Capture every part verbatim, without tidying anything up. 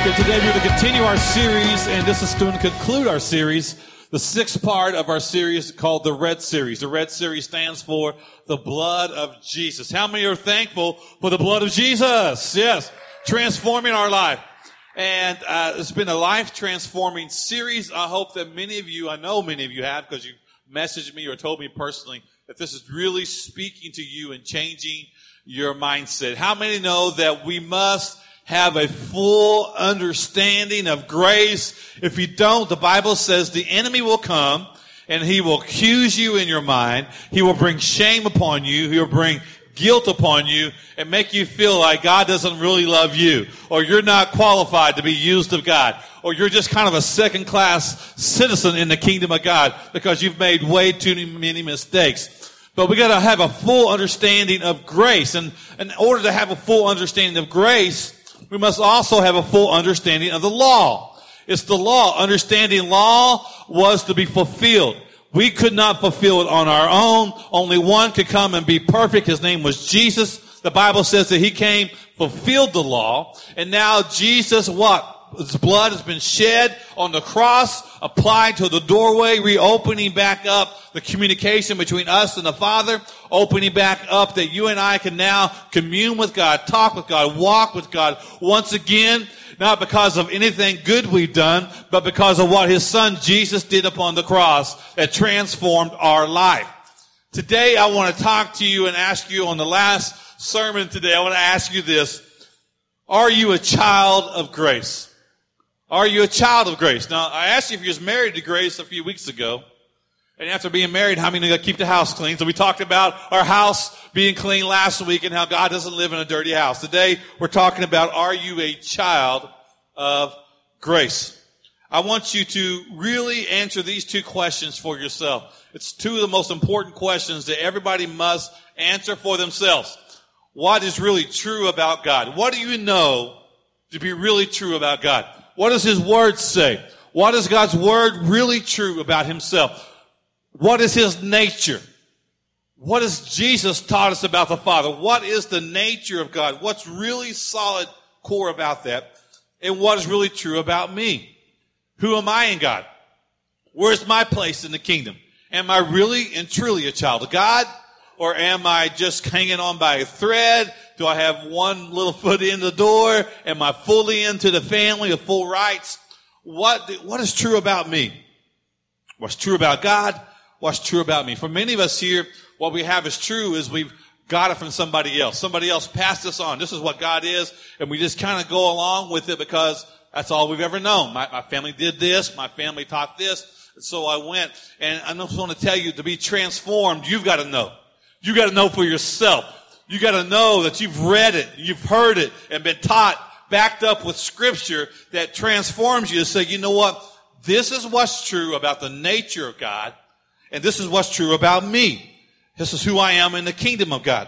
Okay, today we're going to continue our series, and this is going to conclude our series, the sixth part of our series called the Red Series. The Red Series stands for the blood of Jesus. How many are thankful for the blood of Jesus? Yes, transforming our life. And uh, it's been a life-transforming series. I hope that many of you, I know many of you have, because you messaged me or told me personally, that this is really speaking to you and changing your mindset. How many know that we must have a full understanding of grace? If you don't, the Bible says the enemy will come and he will accuse you in your mind. He will bring shame upon you. He will bring guilt upon you and make you feel like God doesn't really love you, or you're not qualified to be used of God, or you're just kind of a second-class citizen in the kingdom of God because you've made way too many mistakes. But we got to have a full understanding of grace. And in order to have a full understanding of grace, we must also have a full understanding of the law. It's the law. Understanding law was to be fulfilled. We could not fulfill it on our own. Only one could come and be perfect. His name was Jesus. The Bible says that he came, fulfilled the law. And now Jesus, what? His blood has been shed on the cross, applied to the doorway, reopening back up the communication between us and the Father, opening back up that you and I can now commune with God, talk with God, walk with God once again, not because of anything good we've done, but because of what his son Jesus did upon the cross that transformed our life. Today I want to talk to you and ask you on the last sermon today, I want to ask you this. Are you a child of grace? Are you a child of grace? Now, I asked you if you was married to grace a few weeks ago. And after being married, how many keep the house clean? So we talked about our house being clean last week and how God doesn't live in a dirty house. Today, we're talking about, are you a child of grace? I want you to really answer these two questions for yourself. It's two of the most important questions that everybody must answer for themselves. What is really true about God? What do you know to be really true about God? What does his word say? What is God's word really true about himself? What is his nature? What has Jesus taught us about the Father? What is the nature of God? What's really solid core about that? And what is really true about me? Who am I in God? Where's my place in the kingdom? Am I really and truly a child of God? Or am I just hanging on by a thread? Do I have one little foot in the door? Am I fully into the family of full rights? What, what is true about me? What's true about God? What's true about me? For many of us here, what we have is true is we've got it from somebody else. Somebody else passed us on. This is what God is, and we just kind of go along with it because that's all we've ever known. My, my family did this. My family taught this. And so I went. And I just want to tell you, to be transformed, you've got to know. You got to know for yourself. You got to know that you've read it, you've heard it, and been taught, backed up with scripture that transforms you to say, you know what? This is what's true about the nature of God, and this is what's true about me. This is who I am in the kingdom of God.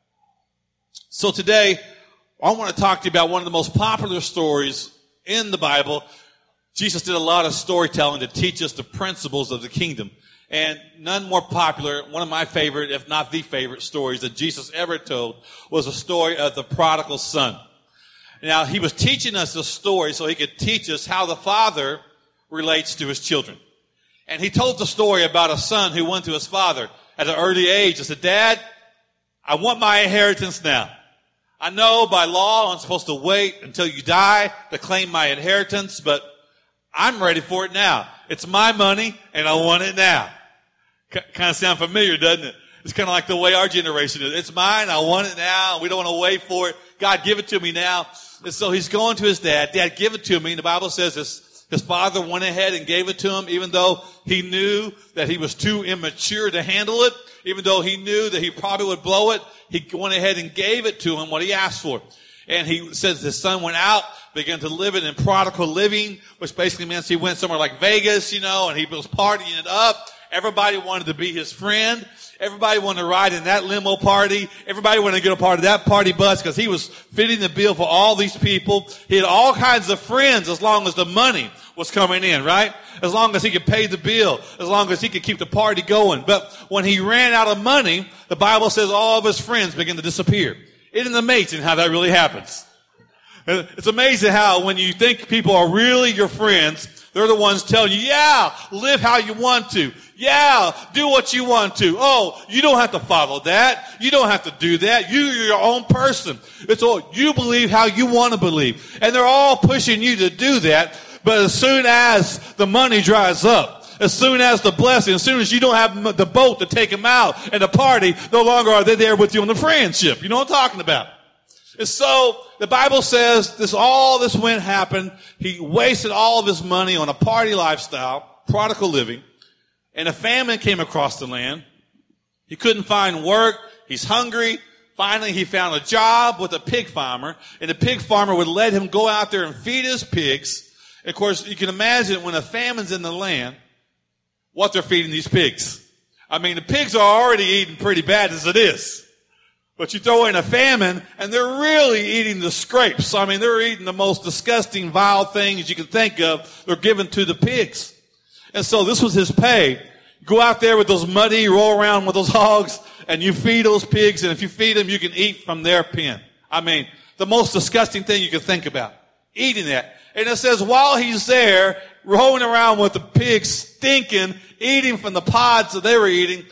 So today, I want to talk to you about one of the most popular stories in the Bible. Jesus did a lot of storytelling to teach us the principles of the kingdom. And none more popular, one of my favorite, if not the favorite stories that Jesus ever told was a story of the prodigal son. Now, he was teaching us the story so he could teach us how the father relates to his children. And he told the story about a son who went to his father at an early age and said, Dad, I want my inheritance now. I know by law I'm supposed to wait until you die to claim my inheritance, but I'm ready for it now. It's my money and I want it now. Kind of sound familiar, doesn't it? It's kind of like the way our generation is. It's mine. I want it now. We don't want to wait for it. God, give it to me now. And so he's going to his dad. Dad, give it to me. And the Bible says his, his father went ahead and gave it to him, even though he knew that he was too immature to handle it. Even though he knew that he probably would blow it, he went ahead and gave it to him what he asked for. And he says his son went out, began to live it in prodigal living, which basically means he went somewhere like Vegas, you know, and he was partying it up. Everybody wanted to be his friend. Everybody wanted to ride in that limo party. Everybody wanted to get a part of that party bus because he was fitting the bill for all these people. He had all kinds of friends as long as the money was coming in, right? As long as he could pay the bill, as long as he could keep the party going. But when he ran out of money, the Bible says all of his friends began to disappear. Isn't it amazing how that really happens? It's amazing how when you think people are really your friends, they're the ones telling you, yeah, live how you want to. Yeah, do what you want to. Oh, you don't have to follow that. You don't have to do that. You, you're your own person. It's all, you believe how you want to believe. And they're all pushing you to do that. But as soon as the money dries up, as soon as the blessing, as soon as you don't have the boat to take them out and the party, no longer are they there with you on the friendship. You know what I'm talking about? And so the Bible says this, all this went happened. He wasted all of his money on a party lifestyle, prodigal living, and a famine came across the land. He couldn't find work. He's hungry. Finally, he found a job with a pig farmer, and the pig farmer would let him go out there and feed his pigs. And of course, you can imagine when a famine's in the land, what they're feeding these pigs. I mean, the pigs are already eating pretty bad as it is. But you throw in a famine, and they're really eating the scrapes. I mean, they're eating the most disgusting, vile things you can think of. They're given to the pigs. And so this was his pay. Go out there with those muddy, roll around with those hogs, and you feed those pigs, and if you feed them, you can eat from their pen. I mean, the most disgusting thing you can think about. Eating that. And it says while he's there, rolling around with the pigs stinking, eating from the pods that they were eating,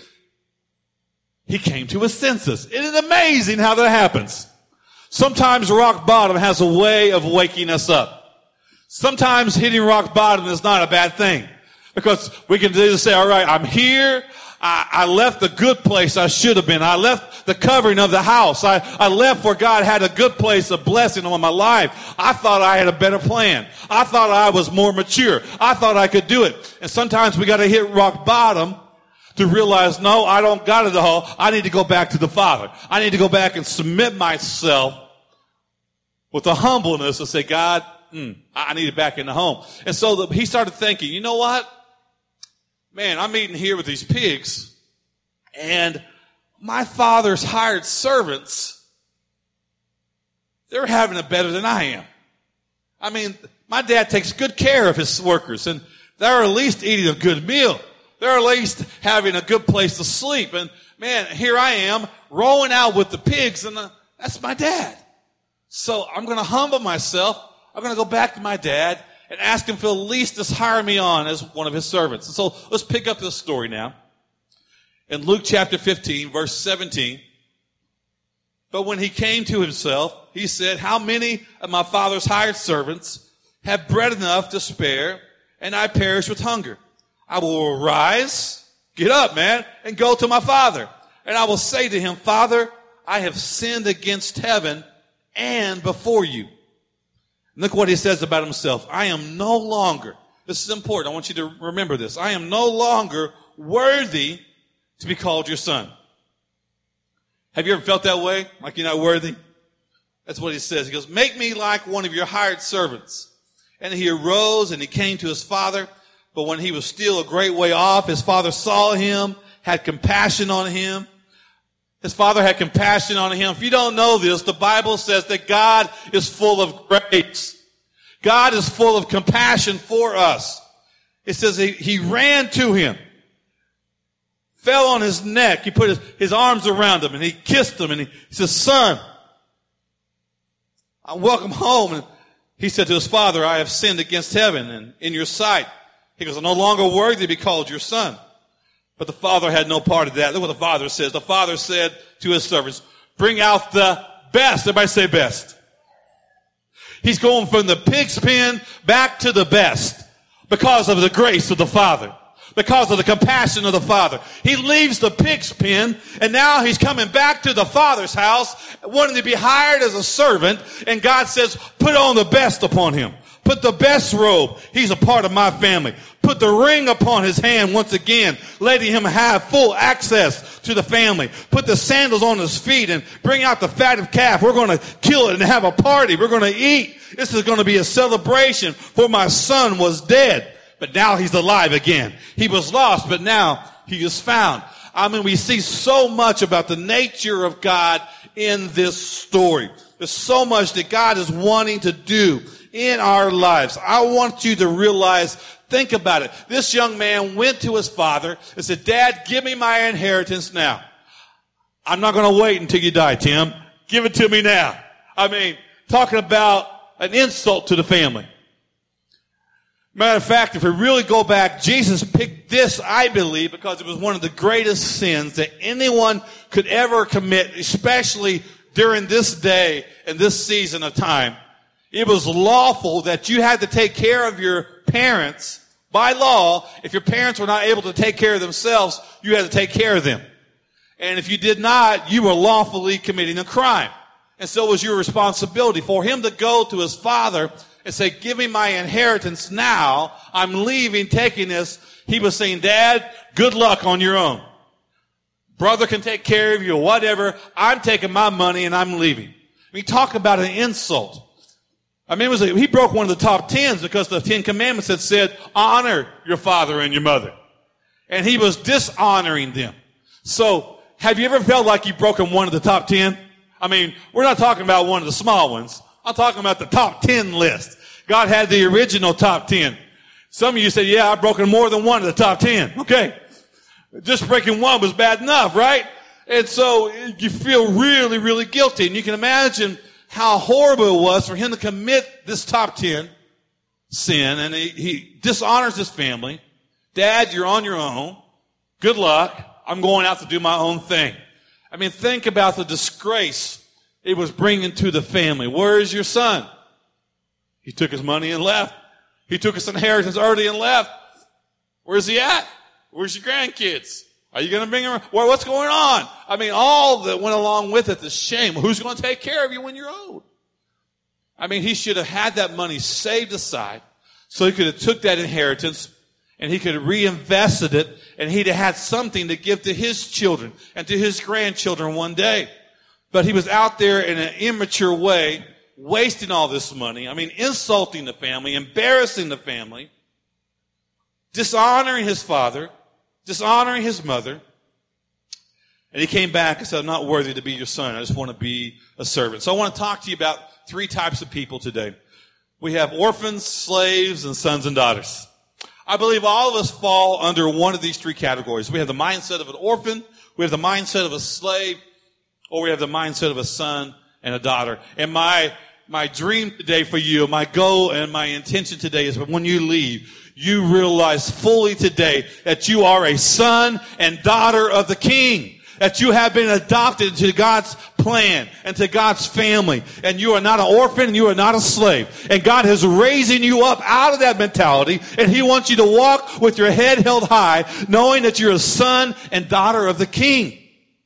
he came to his senses. It is amazing how that happens. Sometimes rock bottom has a way of waking us up. Sometimes hitting rock bottom is not a bad thing. Because we can just say, all right, I'm here. I, I left the good place I should have been. I left the covering of the house. I, I left where God had a good place, a blessing on my life. I thought I had a better plan. I thought I was more mature. I thought I could do it. And sometimes we got to hit rock bottom to realize, no, I don't got it all. I need to go back to the Father. I need to go back and submit myself with a humbleness and say, God, mm, I need it back in the home. And so the, he started thinking, you know what? Man, I'm eating here with these pigs, and my father's hired servants, they're having it better than I am. I mean, my dad takes good care of his workers, and they're at least eating a good meal. They're at least having a good place to sleep. And man, here I am rolling out with the pigs, and uh, that's my dad. So I'm going to humble myself. I'm going to go back to my dad and ask him for at least to hire me on as one of his servants. And so let's pick up this story now. In Luke chapter fifteen, verse seventeen. But when he came to himself, he said, how many of my father's hired servants have bread enough to spare, and I perish with hunger? I will arise, get up, man, and go to my father. And I will say to him, Father, I have sinned against heaven and before you. Look what he says about himself. I am no longer, this is important, I want you to remember this. I am no longer worthy to be called your son. Have you ever felt that way? Like you're not worthy? That's what he says. He goes, make me like one of your hired servants. And he arose and he came to his father. But when he was still a great way off, his father saw him, had compassion on him. His father had compassion on him. If you don't know this, the Bible says that God is full of grace. God is full of compassion for us. It says he, he ran to him, fell on his neck. He put his, his arms around him and he kissed him and he, he says, son, I welcome home. And he said to his father, I have sinned against heaven and in your sight. He goes, I'm no longer worthy to be called your son. But the father had no part of that. Look what the father says. The father said to his servants, bring out the best. Everybody say best. He's going from the pig's pen back to the best because of the grace of the father, because of the compassion of the father. He leaves the pig's pen and now he's coming back to the father's house, wanting to be hired as a servant. And God says, put on the best upon him. Put the best robe. He's a part of my family. Put the ring upon his hand once again, letting him have full access to the family. Put the sandals on his feet and bring out the fatted calf. We're going to kill it and have a party. We're going to eat. This is going to be a celebration, for my son was dead, but now he's alive again. He was lost, but now he is found. I mean, we see so much about the nature of God in this story. There's so much that God is wanting to do in our lives. I want you to realize, think about it. This young man went to his father and said, Dad, give me my inheritance now. I'm not going to wait until you die, Tim. Give it to me now. I mean, talking about an insult to the family. Matter of fact, if we really go back, Jesus picked this, I believe, because it was one of the greatest sins that anyone could ever commit, especially during this day and this season of time. It was lawful that you had to take care of your parents by law. If your parents were not able to take care of themselves, you had to take care of them. And if you did not, you were lawfully committing a crime. And so it was your responsibility for him to go to his father and say, give me my inheritance now. I'm leaving, taking this. He was saying, Dad, good luck on your own. Brother can take care of you or whatever. I'm taking my money and I'm leaving. I mean, talk about an insult. I mean, it was a, he broke one of the top tens because the Ten Commandments had said, honor your father and your mother. And he was dishonoring them. So, have you ever felt like you've broken one of the top ten? I mean, we're not talking about one of the small ones. I'm talking about the top ten list. God had the original top ten. Some of you said, yeah, I've broken more than one of the top ten. Okay. Just breaking one was bad enough, right? And so you feel really, really guilty. And you can imagine how horrible it was for him to commit this top ten sin. And he, he dishonors his family. Dad, you're on your own. Good luck. I'm going out to do my own thing. I mean, think about the disgrace it was bringing to the family. Where is your son? He took his money and left. He took his inheritance early and left. Where's he at? Where's your grandkids? Are you going to bring them? Well, what's going on? I mean, all that went along with it, the shame. Who's going to take care of you when you're old? I mean, he should have had that money saved aside so he could have took that inheritance and he could have reinvested it, and he'd have had something to give to his children and to his grandchildren one day. But he was out there in an immature way, wasting all this money. I mean, insulting the family, embarrassing the family, dishonoring his father, dishonoring his mother. And he came back and said, I'm not worthy to be your son. I just want to be a servant. So I want to talk to you about three types of people today. We have orphans, slaves, and sons and daughters. I believe all of us fall under one of these three categories. We have the mindset of an orphan, we have the mindset of a slave, or we have the mindset of a son and a daughter. And my, my dream today for you, my goal and my intention today is that when you leave, you realize fully today that you are a son and daughter of the King. That you have been adopted into God's plan and to God's family. And you are not an orphan and you are not a slave. And God is raising you up out of that mentality. And He wants you to walk with your head held high, knowing that you're a son and daughter of the King.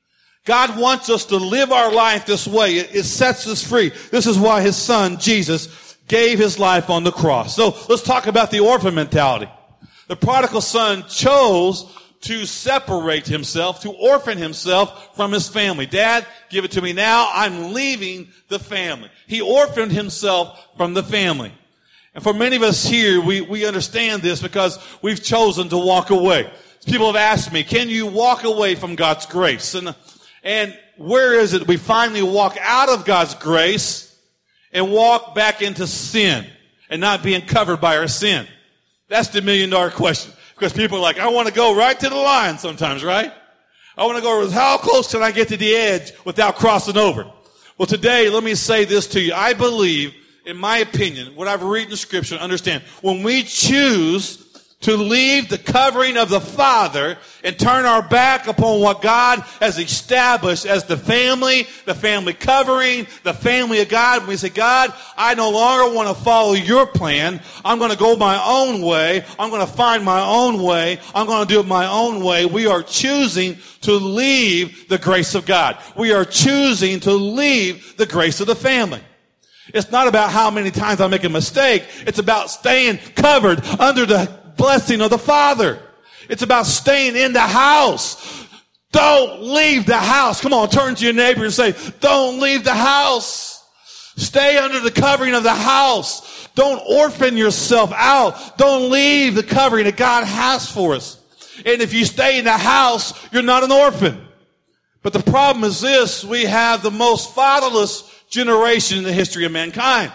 God wants us to live our life this way. It, it sets us free. This is why His Son, Jesus, gave His life on the cross. So let's talk about the orphan mentality. The prodigal son chose to separate himself, to orphan himself from his family. Dad, give it to me now. I'm leaving the family. He orphaned himself from the family. And for many of us here, we, we understand this because we've chosen to walk away. People have asked me, can you walk away from God's grace? And, and where is it we finally walk out of God's grace and walk back into sin and not being covered by our sin? That's the million dollar question. Because people are like, I want to go right to the line sometimes, right? I want to go, how close can I get to the edge without crossing over? Well, today, let me say this to you. I believe, in my opinion, what I've read in Scripture, understand, when we choose to leave the covering of the Father and turn our back upon what God has established as the family, the family covering, the family of God. When we say, God, I no longer want to follow your plan. I'm going to go my own way. I'm going to find my own way. I'm going to do it my own way. We are choosing to leave the grace of God. We are choosing to leave the grace of the family. It's not about how many times I make a mistake. It's about staying covered under the blessing of the Father. It's about staying in the house. Don't leave the house. Come on, turn to your neighbor and say, don't leave the house. Stay under the covering of the house. Don't orphan yourself out. Don't leave the covering that God has for us. And if you stay in the house, you're not an orphan. But the problem is this, we have the most fatherless generation in the history of mankind.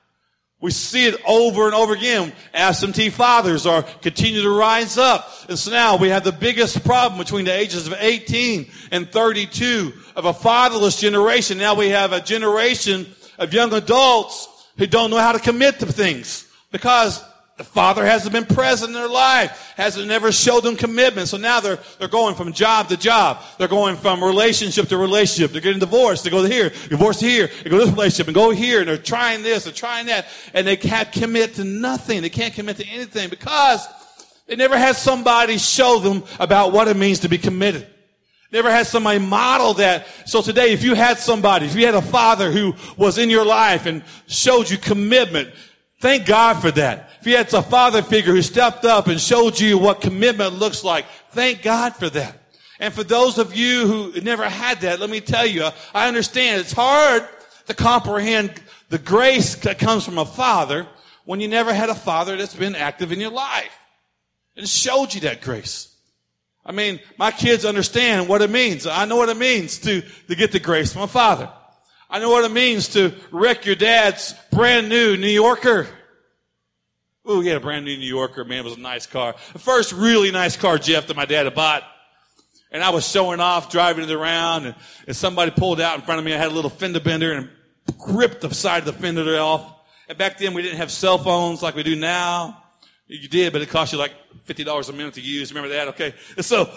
We see it over and over again. Absentee fathers are continue to rise up. And so now we have the biggest problem between the ages of eighteen and thirty-two of a fatherless generation. Now we have a generation of young adults who don't know how to commit to things because the father hasn't been present in their life, hasn't never showed them commitment. So now they're, they're going from job to job. They're going from relationship to relationship. They're getting divorced. They go here, divorce here, they go to this relationship and go here, and they're trying this, they're trying that, and they can't commit to nothing. They can't commit to anything because they never had somebody show them about what it means to be committed. Never had somebody model that. So today, if you had somebody, if you had a father who was in your life and showed you commitment, thank God for that. If you had a father figure who stepped up and showed you what commitment looks like, thank God for that. And for those of you who never had that, let me tell you, I understand it's hard to comprehend the grace that comes from a father when you never had a father that's been active in your life and showed you that grace. I mean, my kids understand what it means. I know what it means to, to get the grace from a father. I know what it means to wreck your dad's brand new New Yorker. Ooh, he had a brand new New Yorker, man. It was a nice car. The first really nice car, Jeff, that my dad had bought. And I was showing off, driving it around, and, and somebody pulled out in front of me. I had a little fender bender and ripped the side of the fender off. And back then we didn't have cell phones like we do now. You did, but it cost you like fifty dollars a minute to use. Remember that? Okay. And so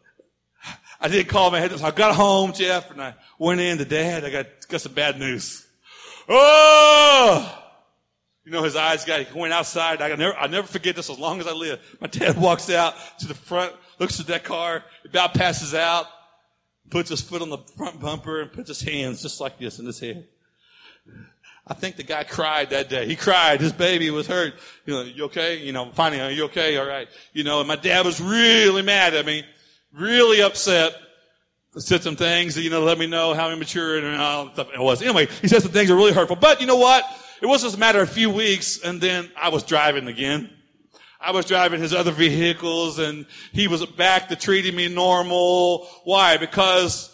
I didn't call my head. So I got home, Jeff, and I went in to Dad. I got, got some bad news. Oh! You know, his eyes got, he went outside. I never, I'll never forget this as long as I live. My dad walks out to the front, looks at that car, about passes out, puts his foot on the front bumper and puts his hands just like this in his head. I think the guy cried that day. He cried. His baby was hurt. You know, you okay? You know, finally, are you okay? All right. You know, and my dad was really mad at me, really upset. Said some things, you know, let me know how immature and all stuff it was. Anyway, he said some things that were really hurtful. But you know what? It was just a matter of a few weeks, and then I was driving again. I was driving his other vehicles, and he was back to treating me normal. Why? Because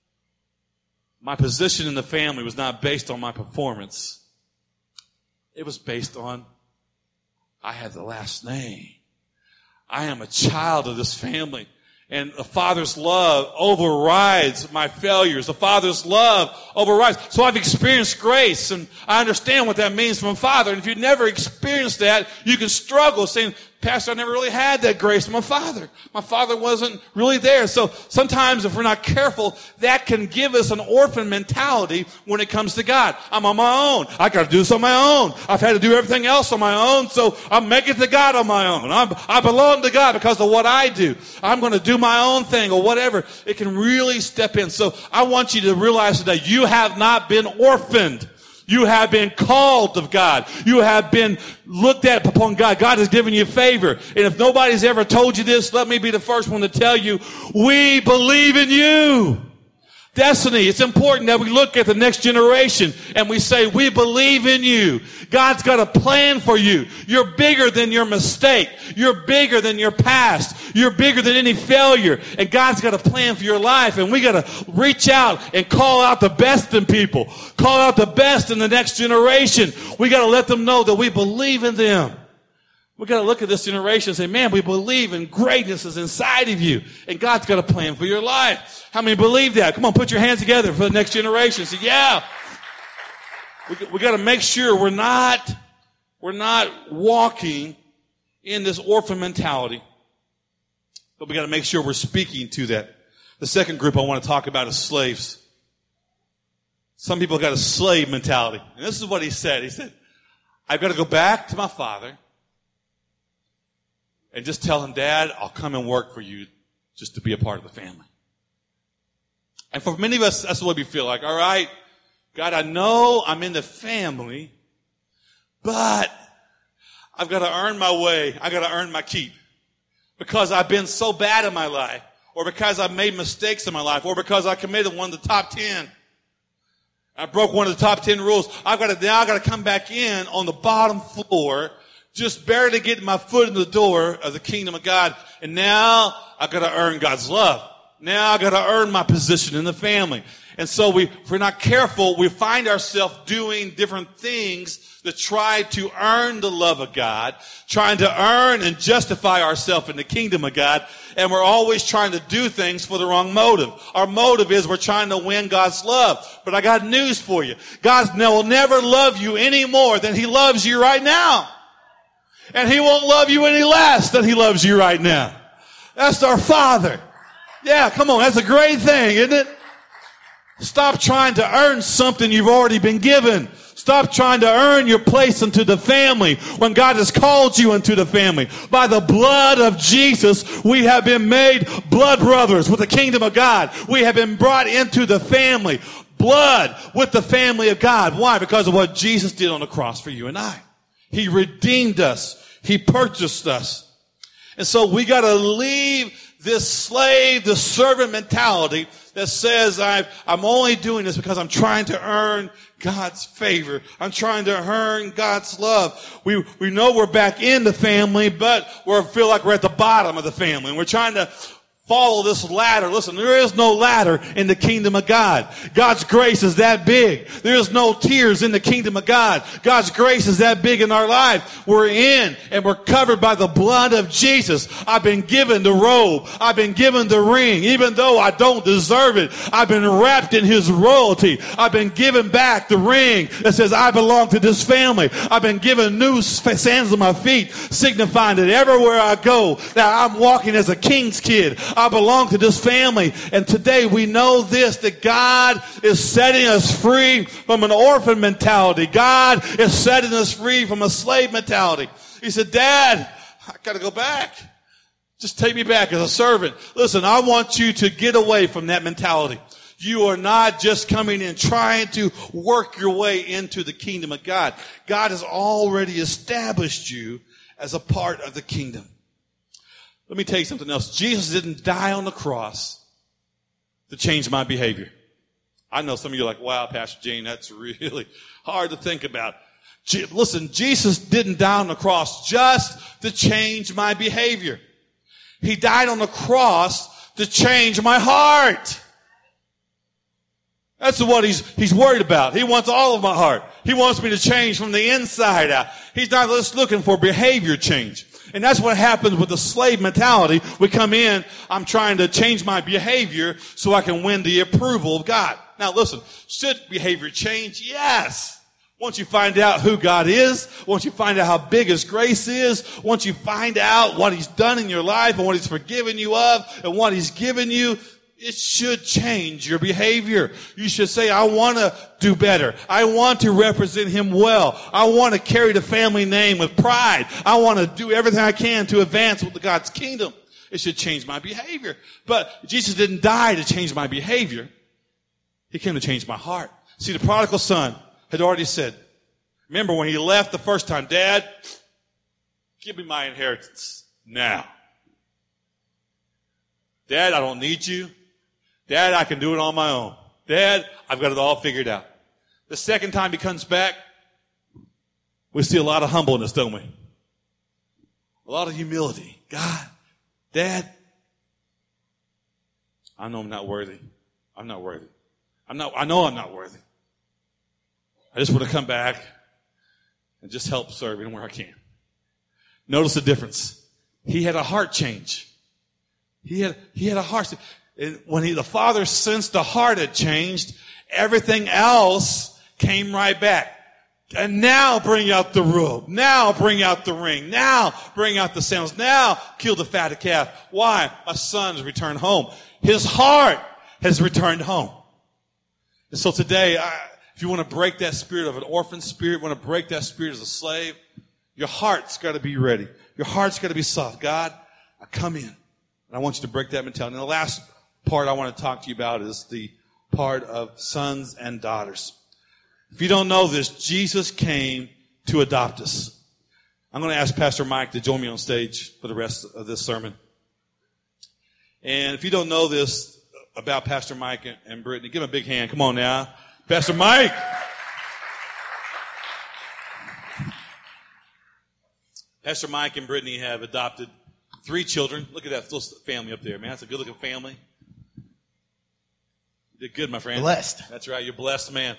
my position in the family was not based on my performance. It was based on I had the last name. I am a child of this family. And the Father's love overrides my failures. The Father's love overrides. So I've experienced grace, and I understand what that means from a father. And if you've never experienced that, you can struggle saying, Pastor, I never really had that grace from my father. My father wasn't really there. So sometimes if we're not careful, that can give us an orphan mentality when it comes to God. I'm on my own. I got to do this on my own. I've had to do everything else on my own, so I'm making it to God on my own. I'm, I belong to God because of what I do. I'm going to do my own thing or whatever. It can really step in. So I want you to realize today, you have not been orphaned. You have been called of God. You have been looked at upon God. God has given you favor. And if nobody's ever told you this, let me be the first one to tell you, we believe in you. Destiny. It's important that we look at the next generation and we say, we believe in you. God's got a plan for you. You're bigger than your mistake. You're bigger than your past. You're bigger than any failure. And God's got a plan for your life. And we got to reach out and call out the best in people. Call out the best in the next generation. We got to let them know that we believe in them. We got to look at this generation and say, man, we believe in greatness is inside of you. And God's got a plan for your life. How many believe that? Come on, put your hands together for the next generation. Say, yeah. We, we got to make sure we're not, we're not walking in this orphan mentality. But we got to make sure we're speaking to that. The second group I want to talk about is slaves. Some people got a slave mentality. And this is what he said. He said, I've got to go back to my father and just tell him, Dad, I'll come and work for you just to be a part of the family. And for many of us, that's the way we feel like, all right, God, I know I'm in the family, but I've got to earn my way. I've got to earn my keep because I've been so bad in my life, or because I've made mistakes in my life, or because I committed one of the top ten. I broke one of the top ten rules. I've got to, now I've got to come back in on the bottom floor, just barely getting my foot in the door of the kingdom of God. And now I've got to earn God's love. Now I've got to earn my position in the family. And so we, if we're not careful, we find ourselves doing different things that try to earn the love of God, trying to earn and justify ourselves in the kingdom of God. And we're always trying to do things for the wrong motive. Our motive is we're trying to win God's love. But I got news for you. God will never love you any more than he loves you right now. And he won't love you any less than he loves you right now. That's our Father. Yeah, come on. That's a great thing, isn't it? Stop trying to earn something you've already been given. Stop trying to earn your place into the family when God has called you into the family. By the blood of Jesus, we have been made blood brothers with the kingdom of God. We have been brought into the family. Blood with the family of God. Why? Because of what Jesus did on the cross for you and I. He redeemed us. He purchased us. And so we got to leave this slave, this servant mentality that says I've, I'm only doing this because I'm trying to earn God's favor. I'm trying to earn God's love. We, we know we're back in the family, but we feel like we're at the bottom of the family. And we're trying to follow this ladder. Listen, there is no ladder in the kingdom of God. God's grace is that big. There is no tears in the kingdom of God. God's grace is that big in our life. We're in and we're covered by the blood of Jesus. I've been given the robe. I've been given the ring. Even though I don't deserve it, I've been wrapped in his royalty. I've been given back the ring that says I belong to this family. I've been given new sands on my feet, signifying that everywhere I go, that I'm walking as a king's kid. I belong to this family. And today we know this, that God is setting us free from an orphan mentality. God is setting us free from a slave mentality. He said, Dad, I got to go back. Just take me back as a servant. Listen, I want you to get away from that mentality. You are not just coming in trying to work your way into the kingdom of God. God has already established you as a part of the kingdom. Let me tell you something else. Jesus didn't die on the cross to change my behavior. I know some of you are like, wow, Pastor Gene, that's really hard to think about. Listen, Jesus didn't die on the cross just to change my behavior. He died on the cross to change my heart. That's what he's, he's worried about. He wants all of my heart. He wants me to change from the inside out. He's not just looking for behavior change. And that's what happens with the slave mentality. We come in, I'm trying to change my behavior so I can win the approval of God. Now listen, should behavior change? Yes. Once you find out who God is, once you find out how big his grace is, once you find out what he's done in your life and what he's forgiven you of and what he's given you, it should change your behavior. You should say, I want to do better. I want to represent him well. I want to carry the family name with pride. I want to do everything I can to advance with God's kingdom. It should change my behavior. But Jesus didn't die to change my behavior. He came to change my heart. See, the prodigal son had already said, remember when he left the first time, Dad, give me my inheritance now. Dad, I don't need you. Dad, I can do it on my own. Dad, I've got it all figured out. The second time he comes back, we see a lot of humbleness, don't we? A lot of humility. God, Dad, I know I'm not worthy. I'm not worthy. I'm not, I know I'm not worthy. I just want to come back and just help serve him where I can. Notice the difference. He had a heart change. He had, he had a heart. When he, the father sensed the heart had changed, everything else came right back. And now bring out the robe. Now bring out the ring. Now bring out the sandals. Now kill the fatted calf. Why? My son's returned home. His heart has returned home. And so today, I, if you want to break that spirit of an orphan spirit, want to break that spirit as a slave, your heart's got to be ready. Your heart's got to be soft. God, I come in. And I want you to break that mentality. And the last part I want to talk to you about is the part of sons and daughters. If you don't know this, Jesus came to adopt us. I'm going to ask Pastor Mike to join me on stage for the rest of this sermon. And if you don't know this about Pastor Mike and, and Brittany, give him a big hand. Come on now. Pastor Mike. Pastor Mike and Brittany have adopted three children. Look at that little family up there, man. That's a good-looking family. You did good, my friend. Blessed. That's right. You're blessed, man.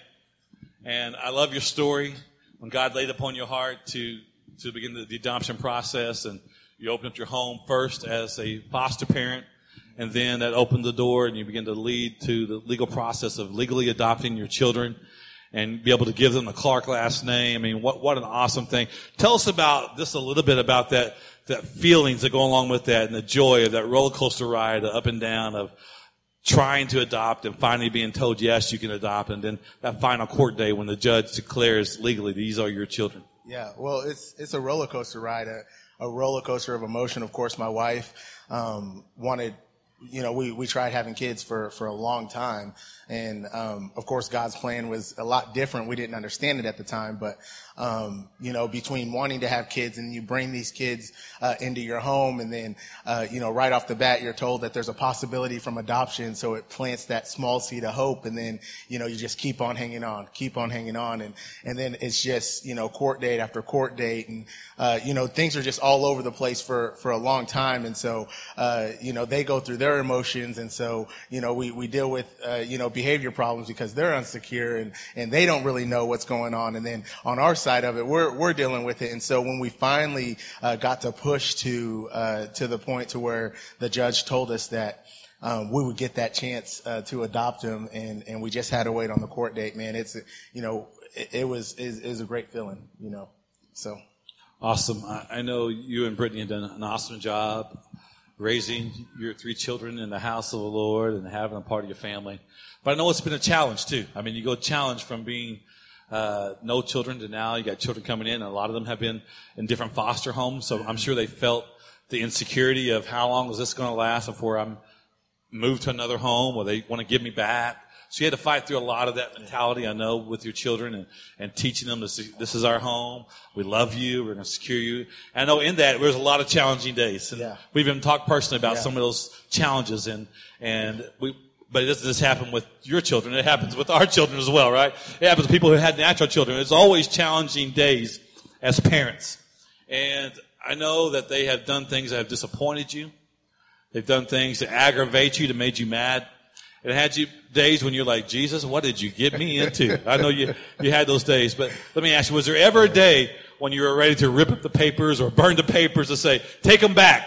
And I love your story. When God laid upon your heart to, to begin the, the adoption process, and you opened up your home first as a foster parent, and then that opened the door and you begin to lead to the legal process of legally adopting your children and be able to give them the Clark last name. I mean, what, what an awesome thing. Tell us about just a little bit about that, that feelings that go along with that and the joy of that roller coaster ride, the up and down of trying to adopt and finally being told, yes, you can adopt. And then that final court day when the judge declares legally, these are your children. Yeah. Well, it's, it's a roller coaster ride, a, a roller coaster of emotion. Of course, my wife, um, wanted, you know, we, we tried having kids for, for a long time. And, um, of course, God's plan was a lot different. We didn't understand it at the time, but, um, you know, between wanting to have kids and you bring these kids, uh, into your home and then, uh, you know, right off the bat, you're told that there's a possibility from adoption. So it plants that small seed of hope. And then, you know, you just keep on hanging on, keep on hanging on. And, and then it's just, you know, court date after court date. And, uh, you know, things are just all over the place for, for a long time. And so, uh, you know, they go through their emotions. And so, you know, we, we deal with, uh, you know, behavior problems because they're insecure and, and they don't really know what's going on. And then on our side of it, we're, we're dealing with it. And so when we finally, uh, got to push to, uh, to the point to where the judge told us that, um, we would get that chance, uh, to adopt him and, and we just had to wait on the court date, man. It's, you know, it, it was, it, it was a great feeling, you know, so. Awesome. I, I know you and Brittany have done an awesome job raising your three children in the house of the Lord and having them part of your family. But I know it's been a challenge, too. I mean, you go challenge from being uh no children to now you got children coming in. And a lot of them have been in different foster homes. So I'm sure they felt the insecurity of how long is this going to last before I'm moved to another home or they want to give me back. So you had to fight through a lot of that mentality, I know, with your children and, and teaching them this, this is our home. We love you. We're going to secure you. And I know in that there's a lot of challenging days. And yeah. we've even talked personally about yeah. some of those challenges. And, and we, but it doesn't just happen with your children. It happens with our children as well, right? It happens with people who had natural children. It's always challenging days as parents. And I know that they have done things that have disappointed you. They've done things that aggravate you, that made you mad. It had you days when you're like, Jesus, what did you get me into? I know you, you had those days, but let me ask you, was there ever a day when you were ready to rip up the papers or burn the papers to say, take them back?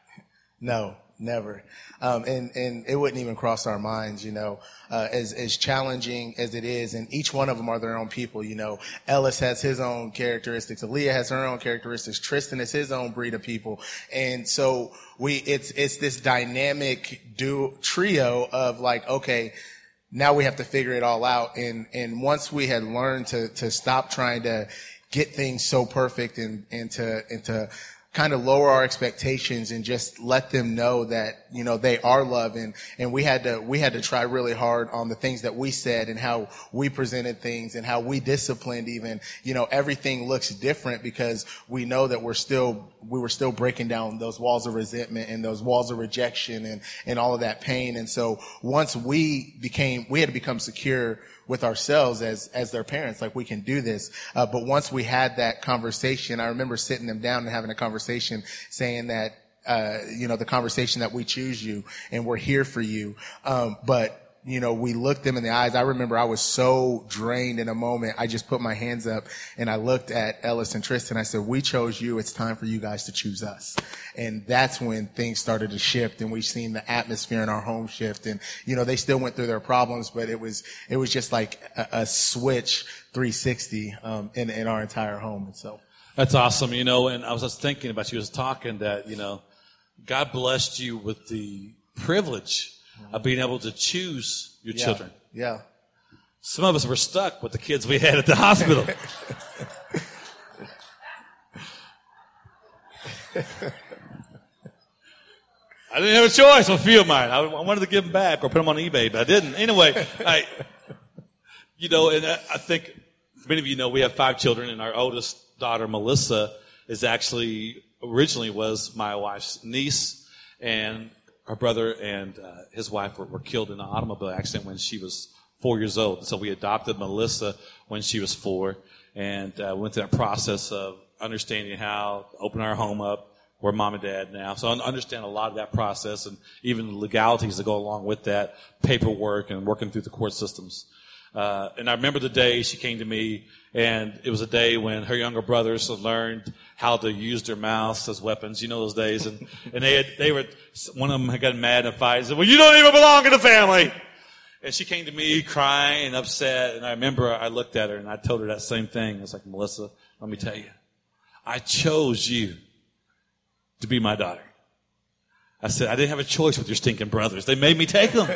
No, never. Um, and, and it wouldn't even cross our minds, you know, uh, as, as challenging as it is. And each one of them are their own people, you know. Ellis has his own characteristics. Aaliyah has her own characteristics. Tristan is his own breed of people. And so we, it's, it's this dynamic duo, trio of like, okay, now we have to figure it all out. And, and once we had learned to, to stop trying to get things so perfect and, and to, and to, kind of lower our expectations and just let them know that, you know, they are loved. And, and we had to, we had to try really hard on the things that we said and how we presented things and how we disciplined even, you know, everything looks different because we know that we're still, we were still breaking down those walls of resentment and those walls of rejection and, and all of that pain. And so once we became, we had to become secure with ourselves as, as their parents, like we can do this. Uh, but once we had that conversation, I remember sitting them down and having a conversation saying that, uh, you know, the conversation that we choose you and we're here for you. Um, but, you know, we looked them in the eyes. I remember I was so drained in a moment. I just put my hands up and I looked at Ellis and Tristan. I said, we chose you. It's time for you guys to choose us. And that's when things started to shift and we've seen the atmosphere in our home shift. And, you know, they still went through their problems, but it was, it was just like a, a switch three sixty, um, in, in our entire home. And so. That's awesome. You know, and I was just thinking about you was talking that, you know, God blessed you with the privilege of being able to choose your yeah, children. Yeah. Some of us were stuck with the kids we had at the hospital. I didn't have a choice with a few of mine. I, I wanted to give them back or put them on eBay, but I didn't. Anyway, I, you know, and I, I think many of you know we have five children, and our oldest daughter, Melissa, is actually originally was my wife's niece, and her brother and uh, his wife were, were killed in an automobile accident when she was four years old. So we adopted Melissa when she was four and uh, went through that process of understanding how to open our home up, we're mom and dad now. So I understand a lot of that process and even the legalities that go along with that, paperwork and working through the court systems. Uh, and I remember the day she came to me, and it was a day when her younger brothers had learned how to use their mouths as weapons. You know those days. And, and they had, they were, one of them had gotten mad in a fight and said, well, you don't even belong in the family. And she came to me crying and upset. And I remember I looked at her and I told her that same thing. I was like, Melissa, let me tell you, I chose you to be my daughter. I said, I didn't have a choice with your stinking brothers. They made me take them.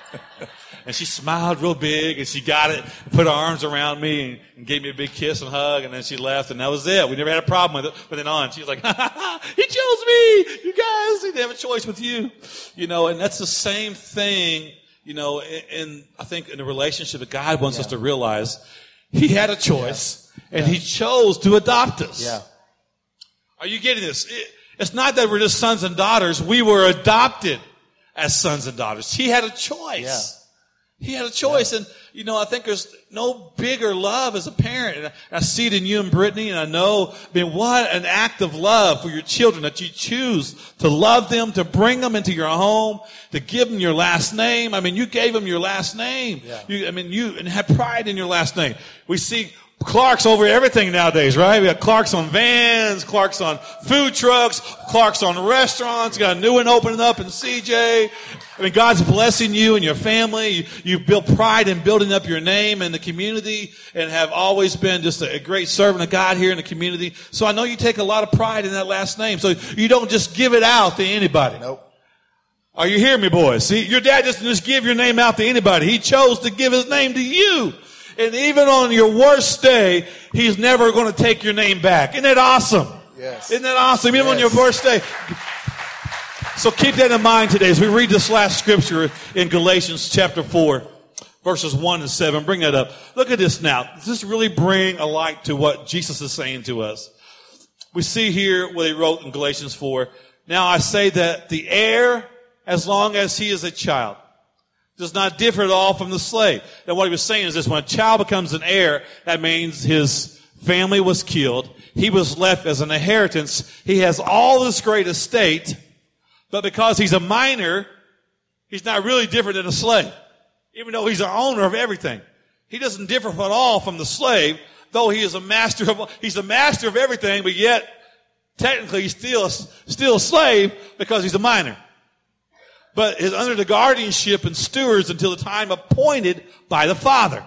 And she smiled real big, and she got it, put her arms around me, and, and gave me a big kiss and hug, and then she left, and that was it. We never had a problem with it. But then on, she was like, ha, ha, ha, he chose me. You guys, he didn't have a choice with you. You know, and that's the same thing, you know, in, in I think in the relationship that God wants yeah. us to realize. He had a choice, yeah. and yeah. he chose to adopt us. Yeah. Are you getting this? It, it's not that we're just sons and daughters. We were adopted as sons and daughters. He had a choice. Yeah. He had a choice. Yeah. And, you know, I think there's no bigger love as a parent. And I, I see it in you and Brittany, and I know, I mean, what an act of love for your children that you choose to love them, to bring them into your home, to give them your last name. I mean, you gave them your last name. Yeah. You, I mean, you and had pride in your last name. We see Clark's over everything nowadays, right? We got Clark's on vans, Clark's on food trucks, Clark's on restaurants. Got a new one opening up in C J. I mean, God's blessing you and your family. You, you've built pride in building up your name in the community and have always been just a, a great servant of God here in the community. So I know you take a lot of pride in that last name. So you don't just give it out to anybody. Nope. Are you hearing me, boys? See, your dad doesn't just give your name out to anybody. He chose to give his name to you. And even on your worst day, he's never going to take your name back. Isn't that awesome? Yes. Isn't that awesome? Even yes. on your worst day. So keep that in mind today as we read this last scripture in Galatians chapter four, verses one and seven. Bring that up. Look at this now. Does this really bring a light to what Jesus is saying to us? We see here what he wrote in Galatians four. Now I say that the heir, as long as he is a child, does not differ at all from the slave. And what he was saying is this: when a child becomes an heir, that means his family was killed. He was left as an inheritance. He has all this great estate, but because he's a minor, he's not really different than a slave. Even though he's the owner of everything, he doesn't differ at all from the slave, though he is a master of, he's a master of everything, but yet technically he's still, still a slave because he's a minor. But is under the guardianship and stewards until the time appointed by the Father.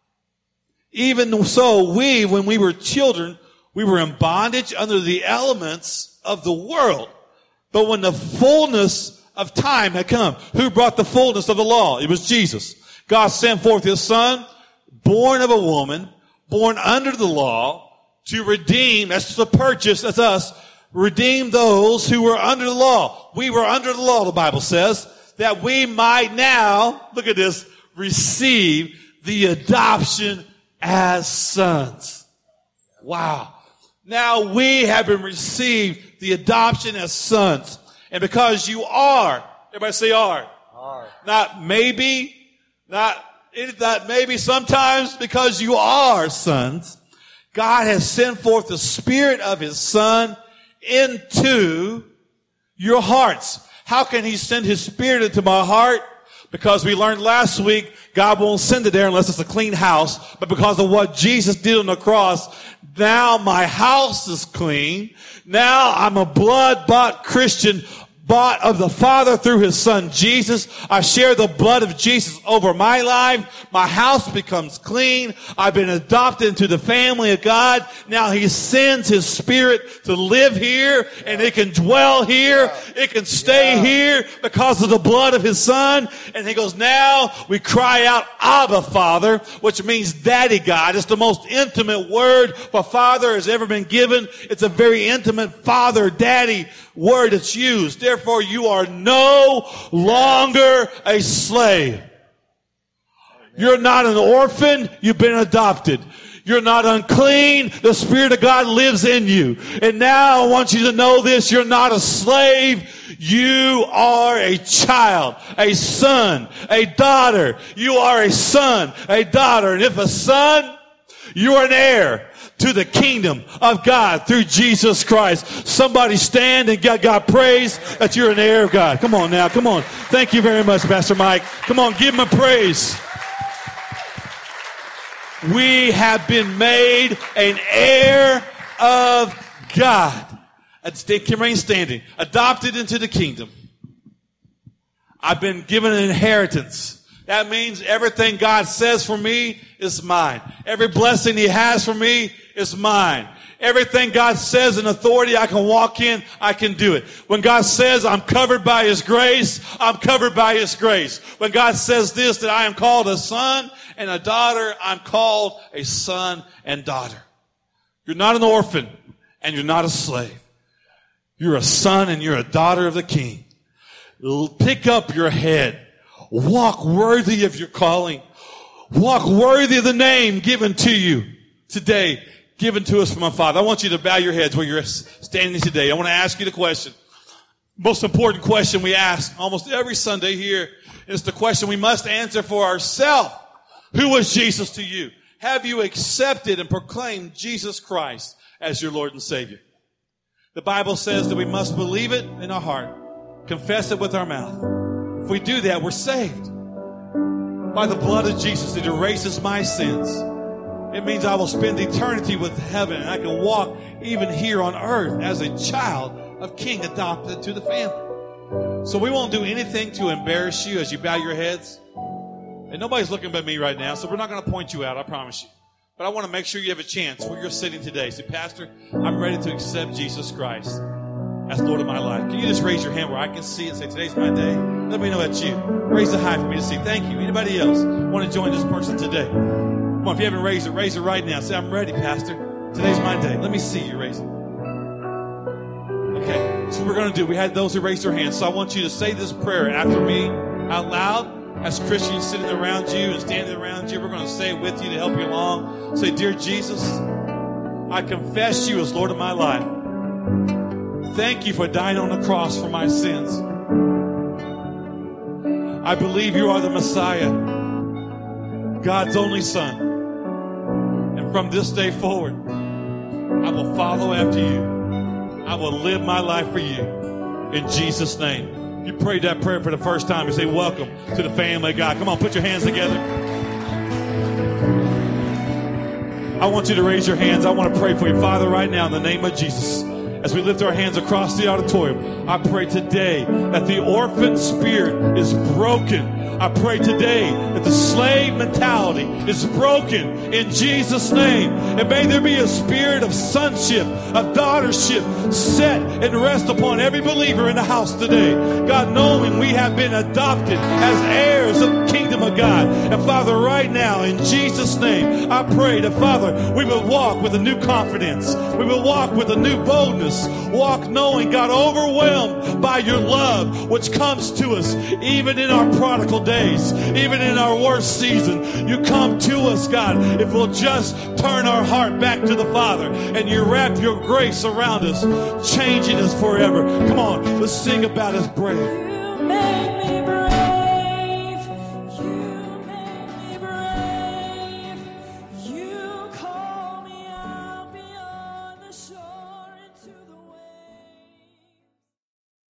Even so, we, when we were children, we were in bondage under the elements of the world. But when the fullness of time had come, who brought the fullness of the law? It was Jesus. God sent forth his Son, born of a woman, born under the law, to redeem, that's the purchase, that's us, redeem those who were under the law. We were under the law, the Bible says, that we might now, look at this, receive the adoption as sons. Wow. Now we have been received the adoption as sons. And because you are, everybody say are. Are. Not maybe, not, not maybe, sometimes because you are sons, God has sent forth the Spirit of his Son into your hearts. How can he send his Spirit into my heart? Because we learned last week, God won't send it there unless it's a clean house. But because of what Jesus did on the cross, now my house is clean. Now I'm a blood-bought Christian, bought of the Father through his Son Jesus. I share the blood of Jesus over my life. My house becomes clean. I've been adopted into the family of God. Now he sends his Spirit to live here, and it can dwell here. It can stay Yeah. here because of the blood of his Son. And he goes, now we cry out, Abba, Father, which means Daddy God. It's the most intimate word for Father has ever been given. It's a very intimate Father, Daddy word that's used. Therefore, you are no longer a slave. You're not an orphan. You've been adopted. You're not unclean. The Spirit of God lives in you. And now I want you to know this. You're not a slave. You are a child, a son, a daughter. You are a son, a daughter. And if a son, you are an heir to the kingdom of God through Jesus Christ. Somebody stand and give God praise that you're an heir of God. Come on now. Come on. Thank you very much, Pastor Mike. Come on. Give him a praise. We have been made an heir of God. Remain standing. Adopted into the kingdom. I've been given an inheritance. That means everything God says for me is mine. Every blessing he has for me is mine. Everything God says in authority I can walk in, I can do it. When God says I'm covered by his grace, I'm covered by his grace. When God says this, that I am called a son and a daughter, I'm called a son and daughter. You're not an orphan and you're not a slave. You're a son and you're a daughter of the King. Pick up your head. Walk worthy of your calling. Walk worthy of the name given to you today, given to us from our Father. I want you to bow your heads where you're standing today. I want to ask you the question. Most important question we ask almost every Sunday here is the question we must answer for ourselves. Who was Jesus to you? Have you accepted and proclaimed Jesus Christ as your Lord and Savior? The Bible says that we must believe it in our heart, confess it with our mouth. If we do that, we're saved. By the blood of Jesus, it erases my sins. It means I will spend eternity with heaven, and I can walk even here on earth as a child of King adopted to the family. So we won't do anything to embarrass you as you bow your heads. And nobody's looking but me right now, so we're not going to point you out, I promise you. But I want to make sure you have a chance where you're sitting today. Say, Pastor, I'm ready to accept Jesus Christ as Lord of my life. Can you just raise your hand where I can see and say, today's my day? Let me know that's you. Raise it high for me to see. Thank you. Anybody else want to join this person today? Come on, if you haven't raised it, raise it right now. Say, I'm ready, Pastor. Today's my day. Let me see you raise it. Okay, so what we're going to do, we had those who raised their hands. So I want you to say this prayer after me out loud. As Christians sitting around you and standing around you, we're going to say it with you to help you along. Say, Dear Jesus, I confess you as Lord of my life. Thank you for dying on the cross for my sins. I believe you are the Messiah, God's only Son. And from this day forward, I will follow after you. I will live my life for you. In Jesus' name. If you prayed that prayer for the first time, you say, welcome to the family of God. Come on, put your hands together. I want you to raise your hands. I want to pray for you. Father, right now, in the name of Jesus, as we lift our hands across the auditorium, I pray today that the orphan spirit is broken. I pray today that the slave mentality is broken in Jesus' name. And may there be a spirit of sonship, of daughtership set and rest upon every believer in the house today. God, knowing we have been adopted as heirs of the kingdom of God. And Father, right now, in Jesus' name, I pray that, Father, we will walk with a new confidence. We will walk with a new boldness. Walk knowing, God, overwhelmed by your love, which comes to us even in our prodigal days, even in our worst season. You come to us, God, if we'll just turn our heart back to the Father, and you wrap your grace around us, changing us forever. Come on, let's sing about his brave.